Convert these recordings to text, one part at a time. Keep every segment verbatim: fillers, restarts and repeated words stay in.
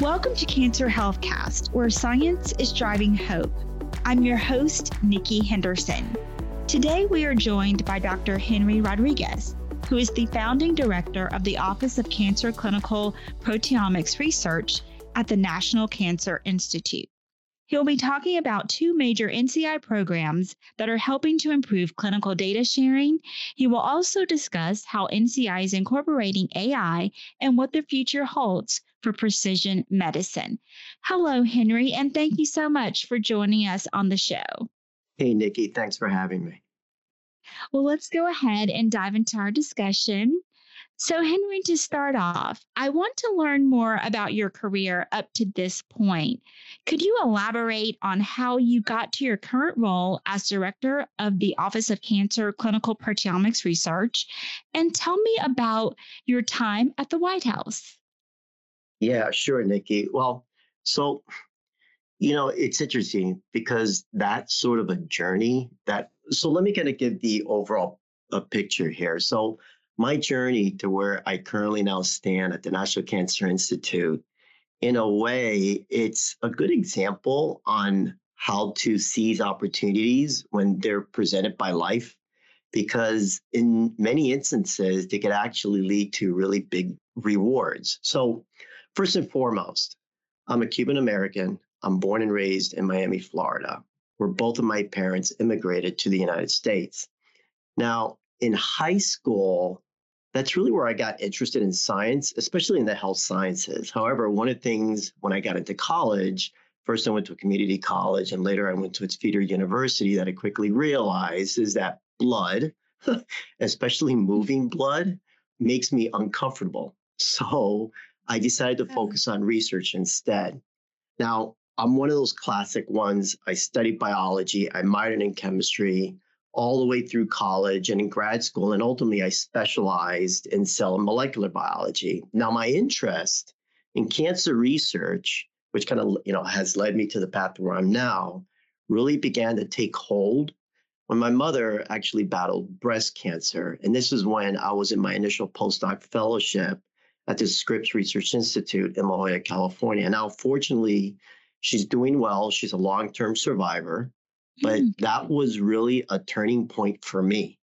Welcome to Cancer Healthcast, where science is driving hope. I'm your host, Nikki Henderson. Today, we are joined by Doctor Henry Rodriguez, who is the founding director of the Office of Cancer Clinical Proteomics Research at the National Cancer Institute. He'll be talking about two major N C I programs that are helping to improve clinical data sharing. He will also discuss how N C I is incorporating A I and what the future holds for precision medicine. Hello, Henry, and thank you so much for joining us on the show. Hey, Nikki, thanks for having me. Well, let's go ahead and dive into our discussion. So, Henry, to start off, I want to learn more about your career up to this point. Could you elaborate on how you got to your current role as director of the Office of Cancer Clinical Proteomics Research, and tell me about your time at the White House? Yeah, sure, Nikki. Well, so, you know, it's interesting because that's sort of a journey that, so let me kind of give the overall uh, picture here. So my journey to where I currently now stand at the National Cancer Institute, in a way, it's a good example on how to seize opportunities when they're presented by life, because in many instances, they could actually lead to really big rewards. So first and foremost, I'm a Cuban American. I'm born and raised in Miami, Florida, where both of my parents immigrated to the United States. Now, in high school, that's really where I got interested in science, especially in the health sciences. However, one of the things when I got into college, first I went to a community college and later I went to its feeder university, that I quickly realized is that blood, especially moving blood, makes me uncomfortable. So I decided to focus on research instead. Now, I'm one of those classic ones. I studied biology, I minored in chemistry, all the way through college and in grad school. And ultimately, I specialized in cell and molecular biology. Now, my interest in cancer research, which kind of, you know, has led me to the path where I'm now, really began to take hold when my mother actually battled breast cancer. And this is when I was in my initial postdoc fellowship at the Scripps Research Institute in La Jolla, California. Now, fortunately, she's doing well. She's a long-term survivor. But that was really a turning point for me.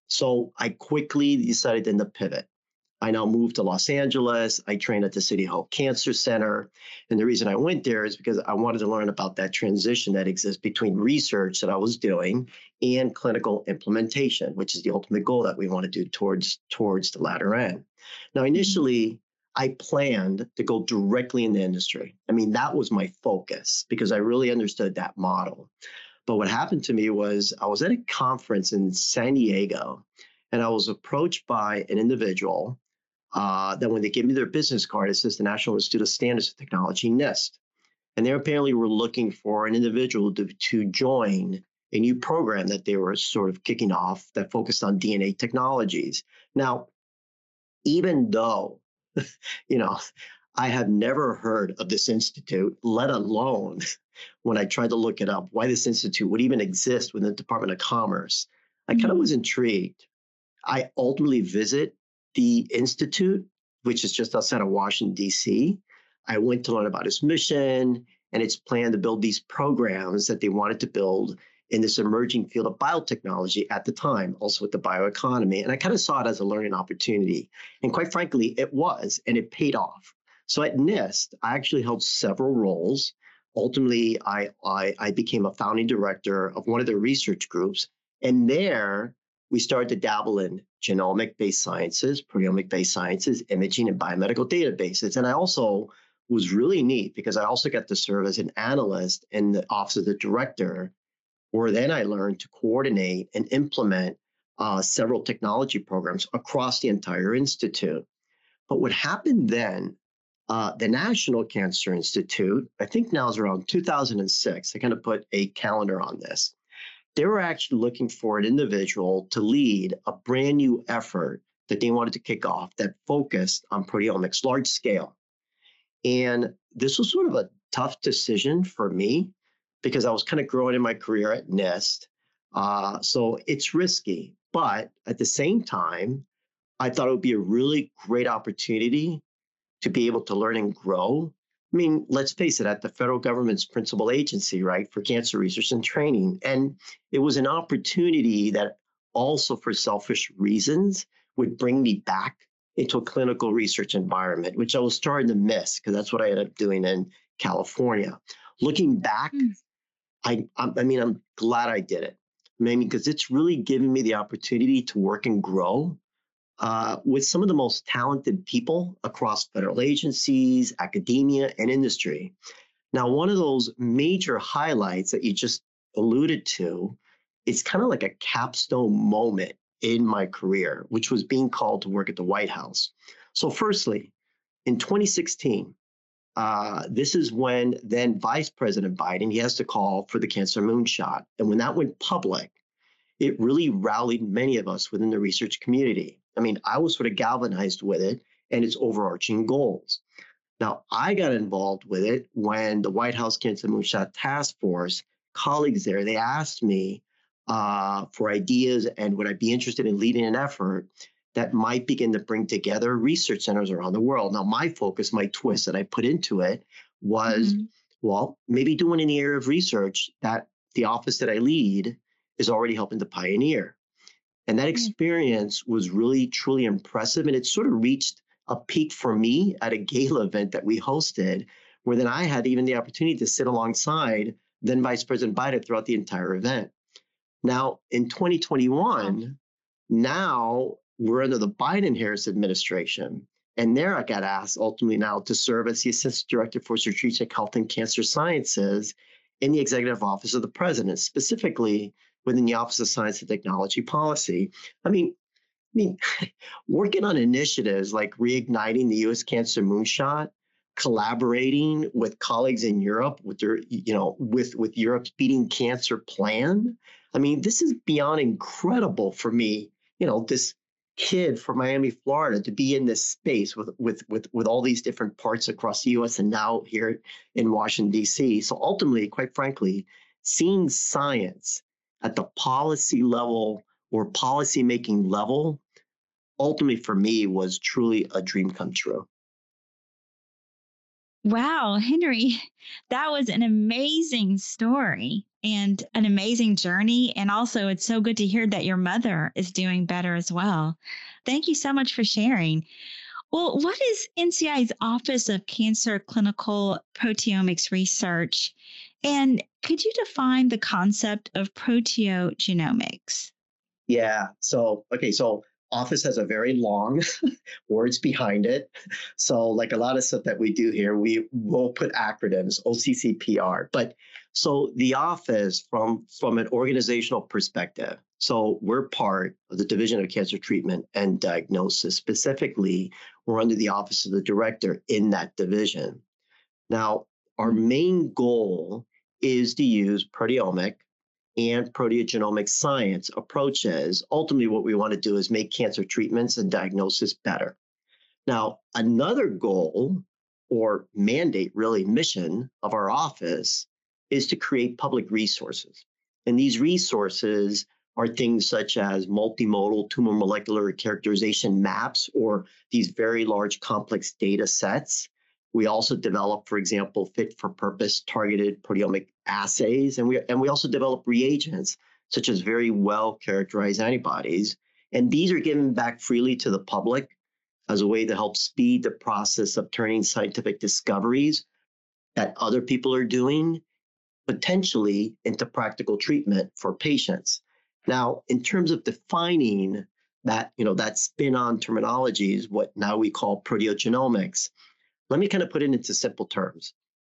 So I quickly decided then to pivot. I now moved to Los Angeles. I trained at the City Hope Cancer Center. And the reason I went there is because I wanted to learn about that transition that exists between research that I was doing and clinical implementation, which is the ultimate goal that we want to do towards, towards the latter end. Now, initially, I planned to go directly in the industry. I mean, that was my focus because I really understood that model. But what happened to me was I was at a conference in San Diego, and I was approached by an individual uh, that when they gave me their business card, it says the National Institute of Standards and Technology, NIST. And they apparently were looking for an individual to, to join a new program that they were sort of kicking off that focused on D N A technologies. Now, even though, you know, I have never heard of this institute, let alone when I tried to look it up, why this institute would even exist within the Department of Commerce. I kind of was intrigued. I ultimately visit the institute, which is just outside of Washington, D C. I went to learn about its mission and its plan to build these programs that they wanted to build in this emerging field of biotechnology at the time, also with the bioeconomy. And I kind of saw it as a learning opportunity. And quite frankly, it was, and it paid off. So at NIST, I actually held several roles. Ultimately, I, I, I became a founding director of one of the research groups. And there, we started to dabble in genomic-based sciences, proteomic-based sciences, imaging, and biomedical databases. And I also was really neat because I also got to serve as an analyst in the office of the director, where then I learned to coordinate and implement uh, several technology programs across the entire institute. But what happened then, Uh, the National Cancer Institute, I think now is around two thousand six. I kind of put a calendar on this. They were actually looking for an individual to lead a brand new effort that they wanted to kick off that focused on proteomics, large scale. And this was sort of a tough decision for me because I was kind of growing in my career at NIST. Uh, so it's risky, but at the same time, I thought it would be a really great opportunity to be able to learn and grow I mean, let's face it, at the federal government's principal agency, right, for cancer research and training. And it was an opportunity that also, for selfish reasons, would bring me back into a clinical research environment, which I was starting to miss because that's what I ended up doing in California. Looking back, Mm. I, I, I mean, I'm glad I did it. I mean, because it's really given me the opportunity to work and grow uh, with some of the most talented people across federal agencies, academia, and industry. Now, one of those major highlights that you just alluded to, it's kind of like a capstone moment in my career, which was being called to work at the White House. So, firstly, in twenty sixteen, uh, this is when then Vice President Biden, he has to call for the cancer moonshot. And when that went public, it really rallied many of us within the research community. I mean, I was sort of galvanized with it and its overarching goals. Now, I got involved with it when the White House Cancer Moonshot Task Force colleagues there, they asked me uh, for ideas and would I be interested in leading an effort that might begin to bring together research centers around the world. Now, my focus, my twist that I put into it was, Mhm. well, maybe doing an area of research that the office that I lead is already helping to pioneer. And that Mm. experience was really, truly impressive. And it sort of reached a peak for me at a gala event that we hosted, where then I had even the opportunity to sit alongside then Vice President Biden throughout the entire event. Now, in twenty Wow. twenty-one, now we're under the Biden Harris administration. And there I got asked ultimately now to serve as the Assistant Director for Strategic Health and Cancer Sciences in the Executive Office of the President, specifically within the Office of Science and Technology Policy. I mean, I mean, working on initiatives like reigniting the U S Cancer Moonshot, collaborating with colleagues in Europe with their, you know, with with Europe's Beating Cancer plan. I mean, this is beyond incredible for me. You know, this kid from Miami, Florida, to be in this space with with with with all these different parts across the U S and now here in Washington, D C. So ultimately, quite frankly, seeing science at the policy level or policymaking level ultimately for me was truly a dream come true. Wow, Henry, that was an amazing story and an amazing journey. And also, it's so good to hear that your mother is doing better as well. Thank you so much for sharing. Well, what is N C I's Office of Cancer Clinical Proteomics Research? And could you define the concept of proteogenomics? Yeah. So, okay. So, Office has a very long words behind it. So, like a lot of stuff that we do here, we will put acronyms, O C C P R. But so the office from from an organizational perspective, so we're part of the Division of Cancer Treatment and Diagnosis. Specifically, we're under the Office of the Director in that division. Now, our Mm. main goal is to use proteomic and proteogenomic science approaches. Ultimately, what we want to do is make cancer treatments and diagnosis better. Now, another goal or mandate, really mission of our office is to create public resources. And these resources are things such as multimodal tumor molecular characterization maps or these very large complex data sets. We also develop, for example, fit for purpose targeted proteomic assays. And we, and we also develop reagents such as very well characterized antibodies. And these are given back freely to the public as a way to help speed the process of turning scientific discoveries that other people are doing potentially into practical treatment for patients. Now, in terms of defining that, you know, that spin-on terminology is what now we call proteogenomics. Let me kind of put it into simple terms.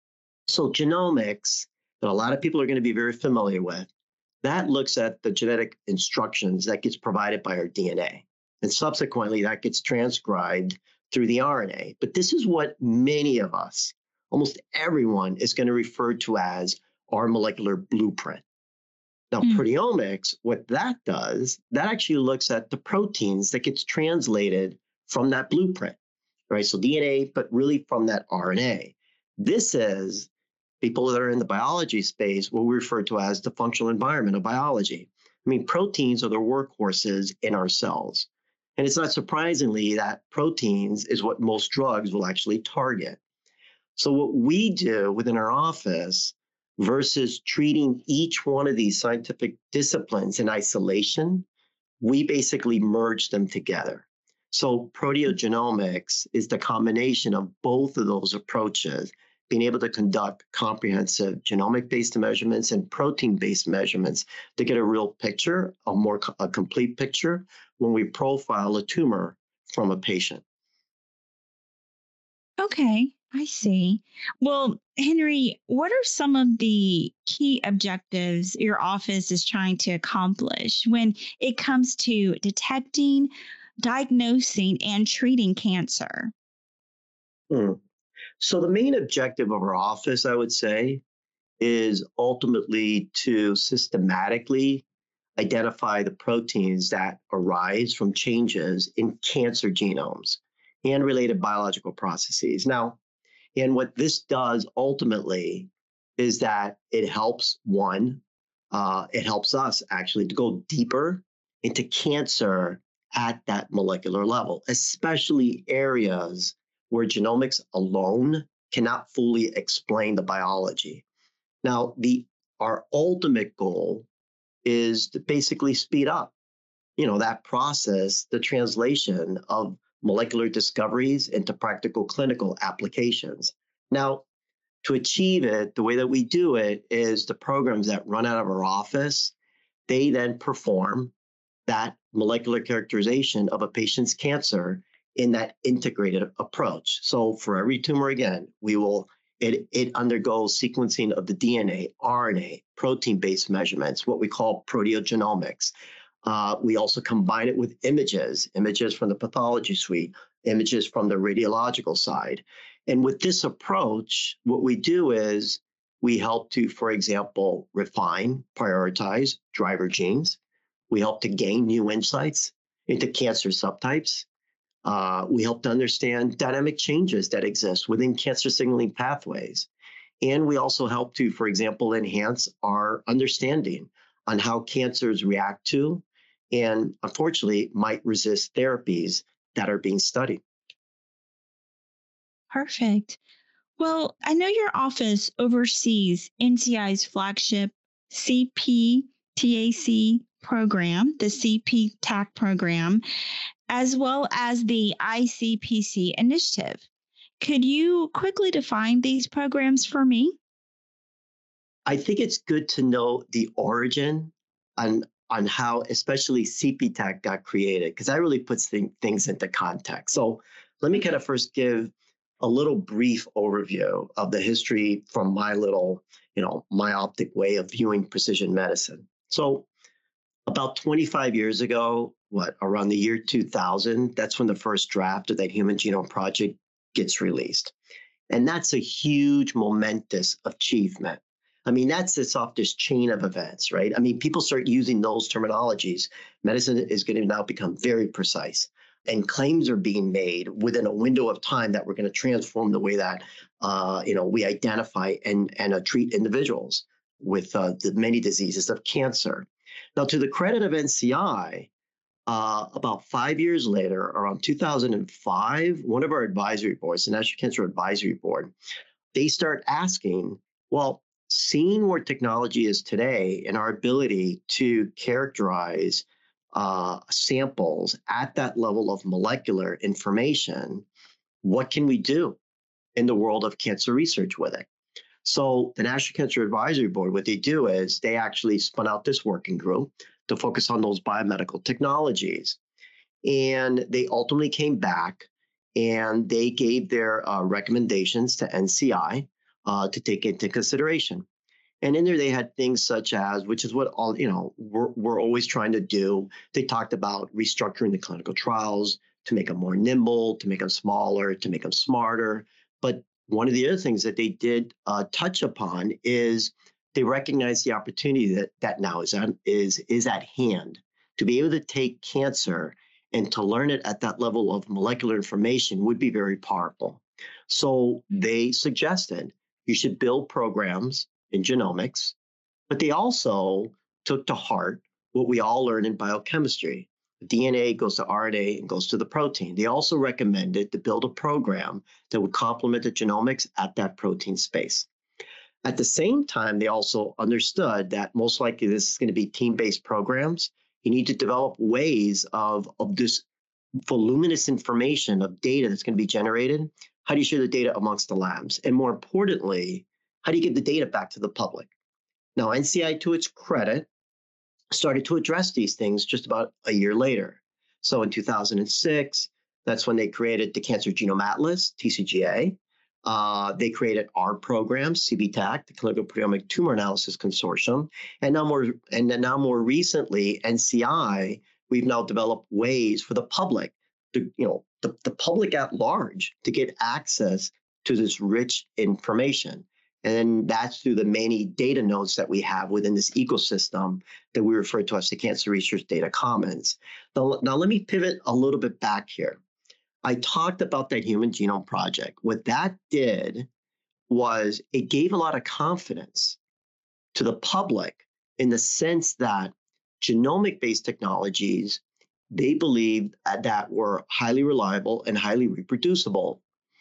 So genomics, that a lot of people are going to be very familiar with, that looks at the genetic instructions that gets provided by our D N A. And subsequently, that gets transcribed through the R N A. But this is what many of us, almost everyone, is going to refer to as our molecular blueprint. Now, Mm. proteomics, what that does, that actually looks at the proteins that gets translated from that blueprint, right? So D N A, but really from that R N A. This is people that are in the biology space, what we refer to as the functional environment of biology. I mean, proteins are the workhorses in our cells. And it's not surprisingly that proteins is what most drugs will actually target. So what we do within our office versus treating each one of these scientific disciplines in isolation, we basically merge them together. So proteogenomics is the combination of both of those approaches, being able to conduct comprehensive genomic-based measurements and protein-based measurements to get a real picture, a more a complete picture when we profile a tumor from a patient. Okay, I see. Well, Henry, what are some of the key objectives your office is trying to accomplish when it comes to detecting, diagnosing, and treating cancer? Hmm. So the main objective of our office, I would say, is ultimately to systematically identify the proteins that arise from changes in cancer genomes and related biological processes. Now, and what this does ultimately is that it helps one, uh, it helps us actually to go deeper into cancer at that molecular level, especially areas where genomics alone cannot fully explain the biology. Now, the our ultimate goal is to basically speed up, you know, that process, the translation of molecular discoveries into practical clinical applications. Now, to achieve it, the way that we do it is the programs that run out of our office, they then perform that molecular characterization of a patient's cancer in that integrated approach. So for every tumor, again, we will it, it undergoes sequencing of the D N A, R N A, protein-based measurements, what we call proteogenomics. Uh, we also combine it with images, images from the pathology suite, images from the radiological side. And with this approach, what we do is we help to, for example, refine, prioritize driver genes. We help to gain new insights into cancer subtypes. Uh, we help to understand dynamic changes that exist within cancer signaling pathways. And we also help to, for example, enhance our understanding on how cancers react to and unfortunately might resist therapies that are being studied. Perfect. Well, I know your office oversees N C I's flagship C P T A C program, the C P T A C program, as well as the I C P C initiative. Could you quickly define these programs for me? I think it's good to know the origin on on how especially C P T A C got created, because that really puts thing, things into context. So let me kind of first give a little brief overview of the history from my little, you know, myopic way of viewing precision medicine. So about twenty-five years ago, what, around the year two thousand, that's when the first draft of that Human Genome Project gets released. And that's a huge, momentous achievement. I mean, that sets off this chain of events, right? I mean, people start using those terminologies. Medicine is going to now become very precise, and claims are being made within a window of time that we're going to transform the way that uh, you know we identify and and uh, treat individuals with uh, the many diseases of cancer. Now, to the credit of N C I, uh, about five years later, around two thousand five, one of our advisory boards, the National Cancer Advisory Board, they start asking, well, seeing where technology is today and our ability to characterize uh, samples at that level of molecular information, what can we do in the world of cancer research with it? So the National Cancer Advisory Board, what they do is they actually spun out this working group to focus on those biomedical technologies. And they ultimately came back and they gave their uh, recommendations to N C I uh, to take into consideration. And in there, they had things such as, which is what all, you know, we're, we're always trying to do. They talked about restructuring the clinical trials to make them more nimble, to make them smaller, to make them smarter. But one of the other things that they did uh, touch upon is they recognized the opportunity that, that now is, at, is, is at hand to be able to take cancer and to learn it at that level of molecular information would be very powerful. So they suggested you should build programs in genomics, but they also took to heart what we all learn in biochemistry, D N A goes to R N A and goes to the protein. They also recommended to build a program that would complement the genomics at that protein space. At the same time, they also understood that most likely this is going to be team-based programs. You need to develop ways of, of this voluminous information of data that's going to be generated. How do you share the data amongst the labs? And more importantly, how do you give the data back to the public? Now, N C I, to its credit, started to address these things just about a year later. So in two thousand six, that's when they created the Cancer Genome Atlas, T C G A. Uh, they created our program, C B T A C, the Clinical Proteomic Tumor Analysis Consortium. And now more, and then now more recently, N C I, we've now developed ways for the public, to, you know, the, the public at large to get access to this rich information. And that's through the many data nodes that we have within this ecosystem that we refer to as the Cancer Research Data Commons. Now, now let me pivot a little bit back here. I talked about that Human Genome Project. What that did was it gave a lot of confidence to the public in the sense that genomic-based technologies, they believed that were highly reliable and highly reproducible.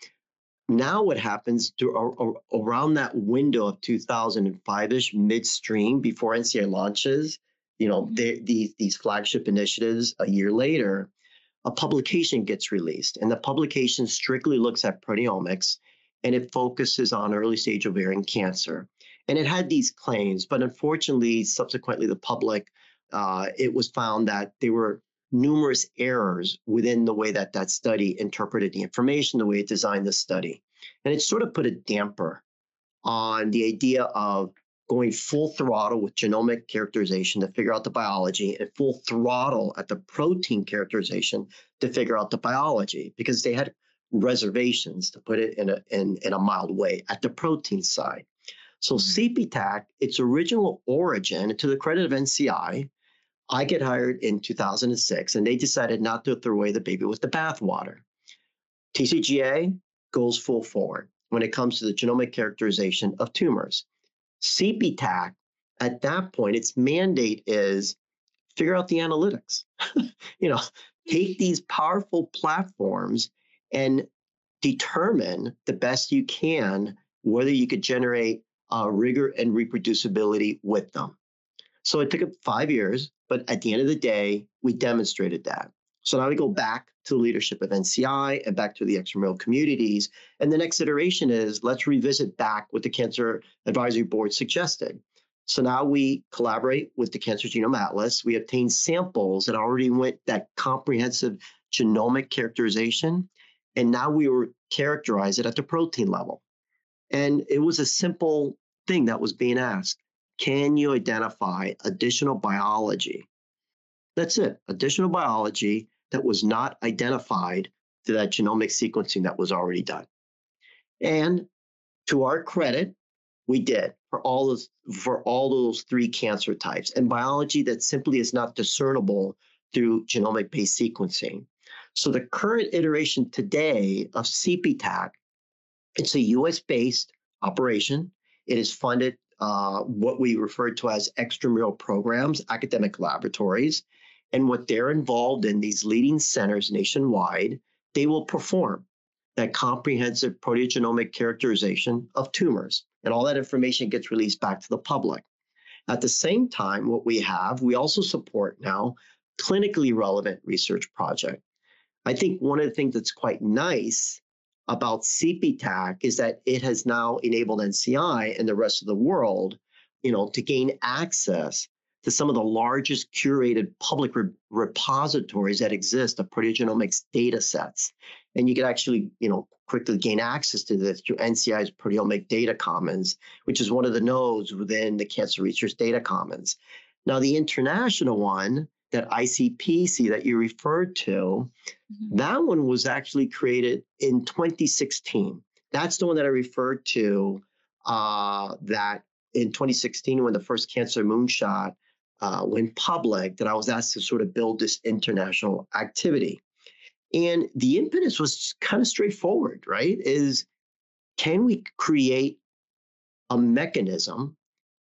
Now what happens to uh, around that window of two thousand five-ish, midstream, before N C I launches, you know, they, these, these flagship initiatives a year later, a publication gets released. And the publication strictly looks at proteomics, and it focuses on early stage ovarian cancer. And it had these claims, but unfortunately, subsequently, the public, uh, it was found that there were numerous errors within the way that that study interpreted the information, the way it designed the study. And it sort of put a damper on the idea of going full throttle with genomic characterization to figure out the biology and full throttle at the protein characterization to figure out the biology, because they had reservations, to put it in a, in, in a mild way, at the protein side. So C B T A C, its original origin, to the credit of N C I, I get hired in two thousand six, and they decided not to throw away the baby with the bathwater. T C G A goes full forward when it comes to the genomic characterization of tumors. C B T A C, at that point, its mandate is figure out the analytics. you know, take these powerful platforms and determine the best you can whether you could generate uh, rigor and reproducibility with them. So it took up five years, but at the end of the day, we demonstrated that. So now we go back to the leadership of N C I and back to the extramural communities. And the next iteration is let's revisit back what the Cancer Advisory Board suggested. So now we collaborate with the Cancer Genome Atlas. We obtained samples that already went that comprehensive genomic characterization. And now we were characterize it at the protein level. And it was a simple thing that was being asked. Can you identify additional biology? That's it, additional biology that was not identified through that genomic sequencing that was already done. And to our credit, we did for all those, for all those three cancer types, and biology that simply is not discernible through genomic-based sequencing. So the current iteration today of C B T A C, it's a U S-based operation. It is funded uh, what we refer to as extramural programs, academic laboratories. And what they're involved in, these leading centers nationwide, they will perform that comprehensive proteogenomic characterization of tumors. And all that information gets released back to the public. At the same time, what we have, we also support now clinically relevant research project. I think one of the things that's quite nice about C B T A C is that it has now enabled N C I and the rest of the world, you know, to gain access to some of the largest curated public re- repositories that exist of proteogenomics data sets. And you can actually, you know, quickly gain access to this through N C I's Proteomic Data Commons, which is one of the nodes within the Cancer Research Data Commons. Now, the international one, that I C P C that you referred to, mm-hmm. that one was actually created in twenty sixteen. That's the one that I referred to, uh, that in twenty sixteen, when the first Cancer Moonshot uh, went public, that I was asked to sort of build this international activity. And the impetus was kind of straightforward, right? Is can we create a mechanism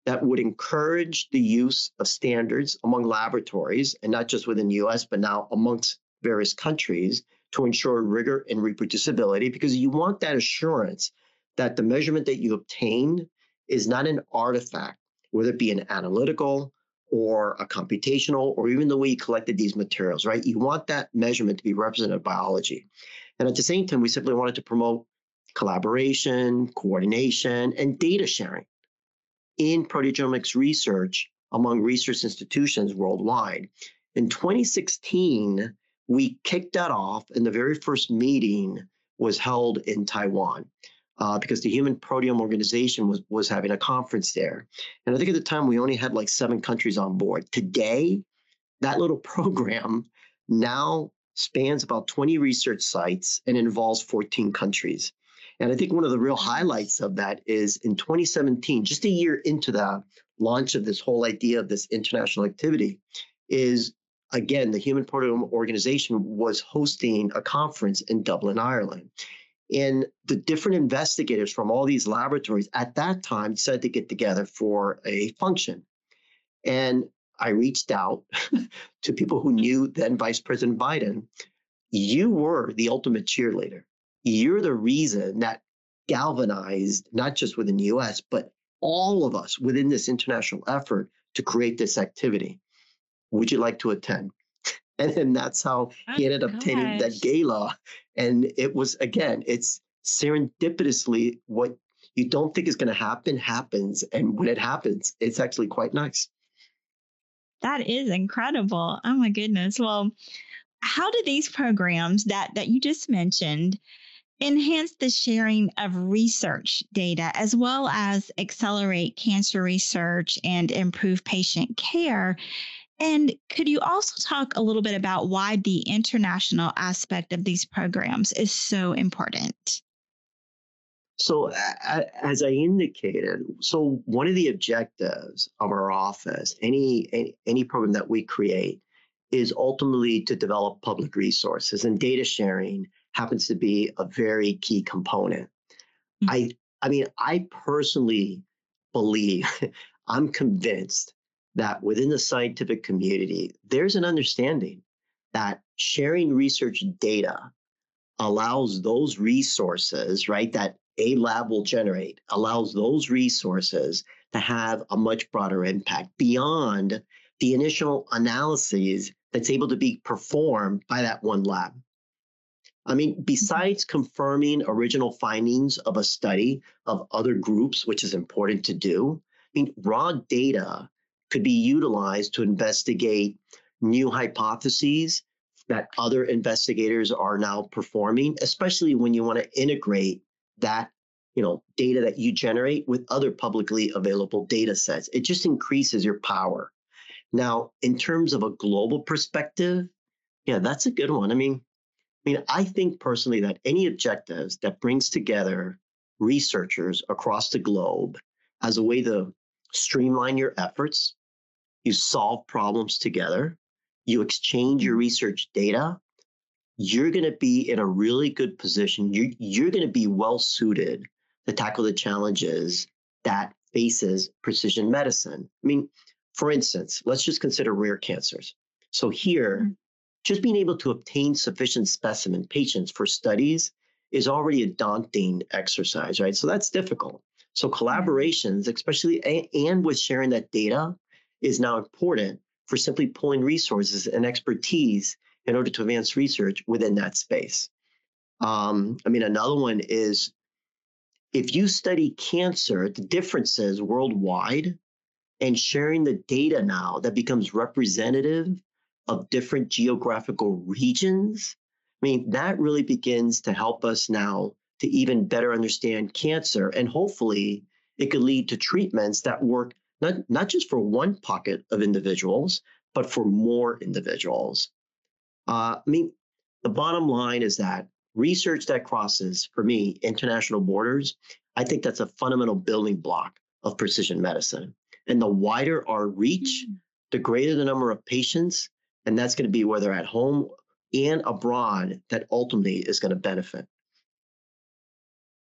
that would encourage the use of standards among laboratories, and not just within the U S, but now amongst various countries to ensure rigor and reproducibility, because you want that assurance that the measurement that you obtain is not an artifact, whether it be an analytical or a computational, or even the way you collected these materials, right? You want that measurement to be representative of biology. And at the same time, we simply wanted to promote collaboration, coordination, and data sharing in proteogenomics research among research institutions worldwide. In twenty sixteen, we kicked that off, and the very first meeting was held in Taiwan uh, because the Human Proteome Organization was, was having a conference there. And I think at the time we only had like seven countries on board. Today, that little program now spans about twenty research sites and involves fourteen countries. And I think one of the real highlights of that is in twenty seventeen, just a year into the launch of this whole idea of this international activity, is again, the Human Proteome Organization was hosting a conference in Dublin, Ireland. And the different investigators from all these laboratories at that time decided to get together for a function. And I reached out to people who knew then Vice President Biden. You were the ultimate cheerleader. You're the reason that galvanized, not just within the U S, but all of us within this international effort to create this activity. Would you like to attend? And then that's how he ended up attending that gala. And it was, again, it's serendipitously what you don't think is going to happen, happens. And when it happens, it's actually quite nice. That is incredible. Oh, my goodness. Well, how do these programs that, that you just mentioned enhance the sharing of research data as well as accelerate cancer research and improve patient care? And could you also talk a little bit about why the international aspect of these programs is so important? So uh, as I indicated, so one of the objectives of our office, any, any any program that we create, is ultimately to develop public resources, and data sharing happens to be a very key component. Mm-hmm. I I mean, I personally believe, I'm convinced that within the scientific community, there's an understanding that sharing research data allows those resources, right, that a lab will generate, allows those resources to have a much broader impact beyond the initial analyses that's able to be performed by that one lab. I mean, besides confirming original findings of a study of other groups, which is important to do, I mean, raw data could be utilized to investigate new hypotheses that other investigators are now performing, especially when you want to integrate that, you know, data that you generate with other publicly available data sets. It just increases your power. Now, in terms of a global perspective, yeah, that's a good one. I mean, I mean, I think personally that any objectives that brings together researchers across the globe as a way to streamline your efforts, you solve problems together, you exchange your research data, you're going to be in a really good position. You, you're going to be well suited to tackle the challenges that faces precision medicine. I mean, for instance, let's just consider rare cancers. So here, mm-hmm. just being able to obtain sufficient specimen patients for studies is already a daunting exercise, right? So that's difficult. So collaborations, especially and with sharing that data, is now important for simply pulling resources and expertise in order to advance research within that space. Um, I mean, another one is if you study cancer, the differences worldwide, and sharing the data now that becomes representative of different geographical regions, I mean, that really begins to help us now to even better understand cancer. And hopefully it could lead to treatments that work not, not just for one pocket of individuals, but for more individuals. Uh, I mean, the bottom line is that research that crosses, for me, international borders, I think that's a fundamental building block of precision medicine. And the wider our reach, mm-hmm. the greater the number of patients, and that's going to be whether at home and abroad, that ultimately is going to benefit.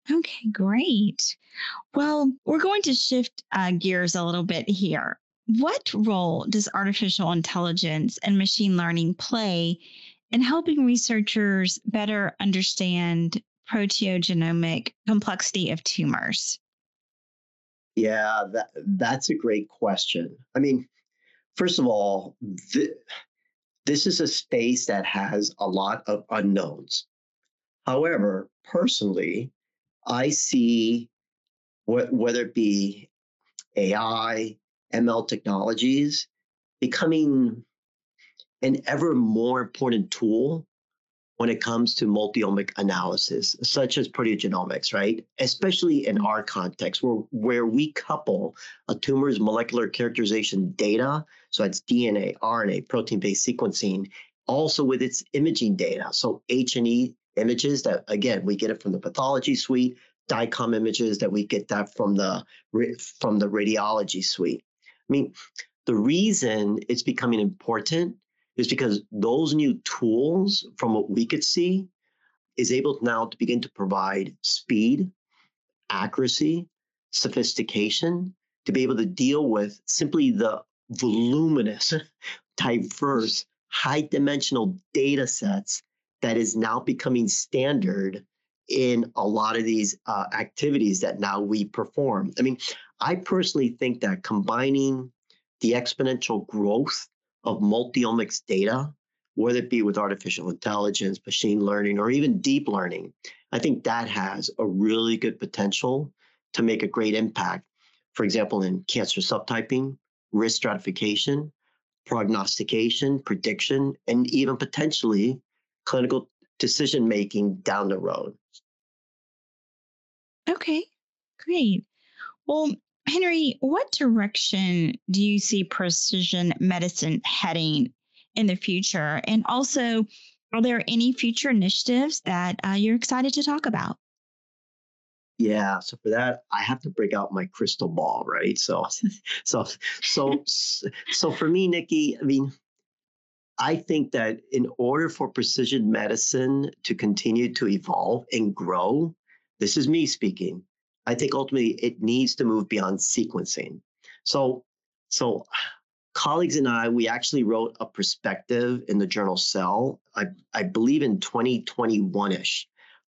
Okay, great. Well, we're going to shift uh, gears a little bit here. What role does artificial intelligence and machine learning play in helping researchers better understand proteogenomic complexity of tumors? Yeah, that that's a great question. I mean, first of all, th- this is a space that has a lot of unknowns. However, personally, I see wh- whether it be A I, M L technologies becoming an ever more important tool when it comes to multiomic analysis, such as proteogenomics, right? Especially in our context, where, where we couple a tumor's molecular characterization data, so it's D N A, R N A, protein-based sequencing, also with its imaging data, so H and E images that, again, we get it from the pathology suite, DICOM images that we get that from the from the radiology suite. I mean, the reason it's becoming important is because those new tools, from what we could see, is able now to begin to provide speed, accuracy, sophistication to be able to deal with simply the voluminous, diverse, high dimensional data sets that is now becoming standard in a lot of these uh, activities that now we perform. I mean, I personally think that combining the exponential growth of multiomics data, whether it be with artificial intelligence, machine learning, or even deep learning, I think that has a really good potential to make a great impact. For example, in cancer subtyping, risk stratification, prognostication, prediction, and even potentially clinical decision making down the road. Okay, great. Well, Henry, what direction do you see precision medicine heading in the future? And also, are there any future initiatives that uh, you're excited to talk about? Yeah, so for that, I have to break out my crystal ball, right? So, so, so, so for me, Nikki, I mean, I think that in order for precision medicine to continue to evolve and grow, this is me speaking. I think ultimately it needs to move beyond sequencing. So, so colleagues and I, we actually wrote a perspective in the journal Cell, I, I believe in twenty twenty-one-ish.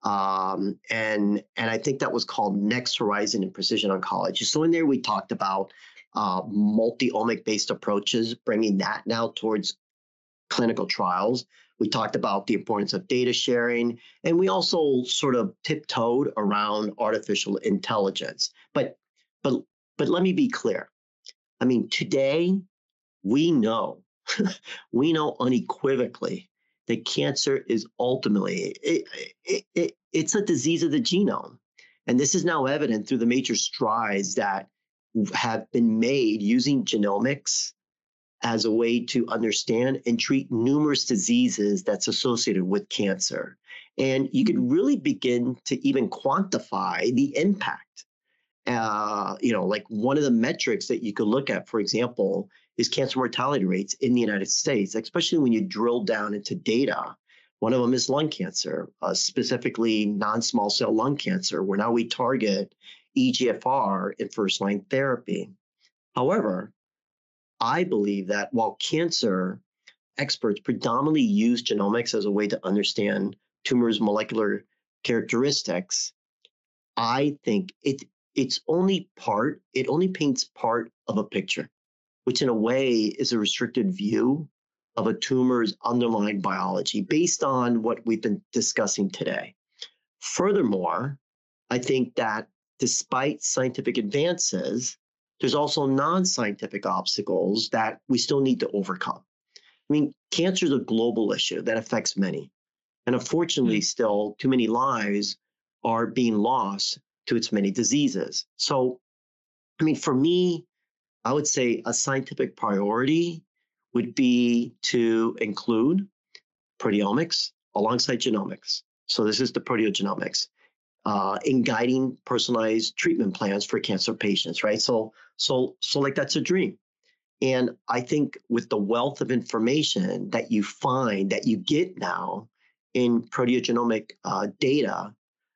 Um, and, and I think that was called Next Horizon in Precision Oncology. So in there, we talked about uh, multi-omic based approaches, bringing that now towards clinical trials. We talked about the importance of data sharing, and we also sort of tiptoed around artificial intelligence. But, but, but let me be clear. I mean, today we know, we know unequivocally that cancer is ultimately, it, it, it, it's a disease of the genome. And this is now evident through the major strides that have been made using genomics as a way to understand and treat numerous diseases that's associated with cancer. And you could really begin to even quantify the impact. Uh, you know, like one of the metrics that you could look at, for example, is cancer mortality rates in the United States, especially when you drill down into data. One of them is lung cancer, uh, specifically non-small cell lung cancer, where now we target E G F R in first-line therapy. However, I believe that while cancer experts predominantly use genomics as a way to understand tumors' molecular characteristics, I think it it's only part, it only paints part of a picture, which in a way is a restricted view of a tumor's underlying biology based on what we've been discussing today. Furthermore, I think that despite scientific advances, there's also non-scientific obstacles that we still need to overcome. I mean, cancer is a global issue that affects many. And unfortunately, still too many lives are being lost to its many diseases. So, I mean, for me, I would say a scientific priority would be to include proteomics alongside genomics. So this is the proteogenomics uh, in guiding personalized treatment plans for cancer patients, right? So, so, so like that's a dream. And I think with the wealth of information that you find, that you get now in proteogenomic uh, data,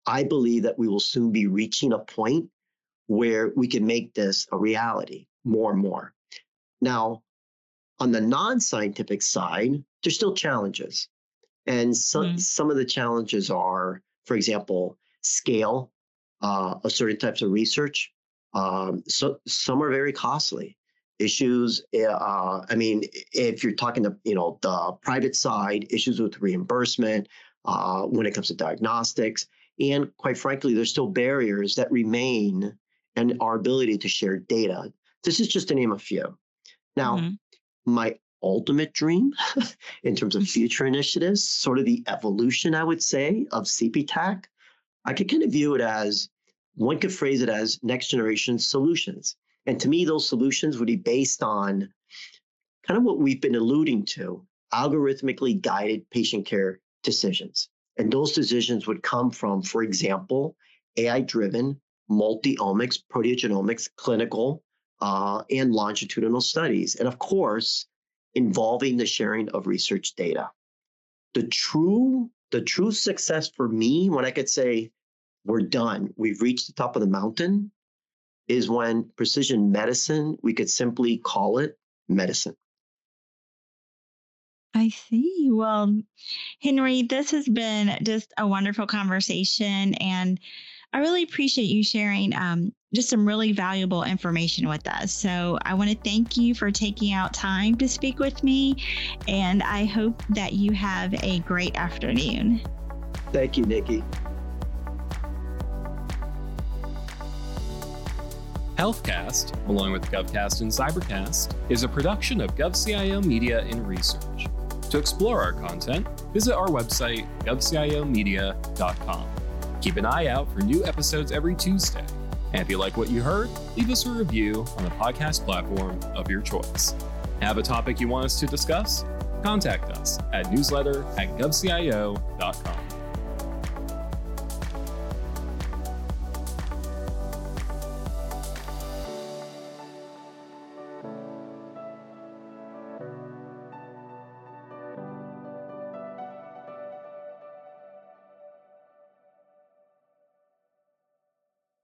I believe that we will soon be reaching a point where we can make this a reality more and more. Now, on the non-scientific side, there's still challenges. And some, mm-hmm. some of the challenges are, for example, scale uh, of certain types of research. Um, so some are very costly. Issues, uh, I mean, if you're talking to, you know, the private side, issues with reimbursement uh, when it comes to diagnostics. And quite frankly, there's still barriers that remain in our ability to share data. This is just to name a few. Now, mm-hmm. my ultimate dream in terms of future initiatives, sort of the evolution, I would say, of C P T A C, I could kind of view it as, one could phrase it as next generation solutions. And to me, those solutions would be based on kind of what we've been alluding to, algorithmically guided patient care decisions. And those decisions would come from, for example, A I-driven multi-omics, proteogenomics, clinical, uh, and longitudinal studies. And of course, involving the sharing of research data. The true, the true success for me, when I could say, we're done, we've reached the top of the mountain, is when precision medicine, we could simply call it medicine. I see. Well, Henry, this has been just a wonderful conversation, and I really appreciate you sharing um, just some really valuable information with us. So I want to thank you for taking out time to speak with me, and I hope that you have a great afternoon. Thank you, Nikki. HealthCast, along with GovCast and Cybercast, is a production of GovCIO Media and Research. To explore our content, visit our website, gov c i o media dot com. Keep an eye out for new episodes every Tuesday. And if you like what you heard, leave us a review on the podcast platform of your choice. Have a topic you want us to discuss? Contact us at newsletter at gov c i o dot com.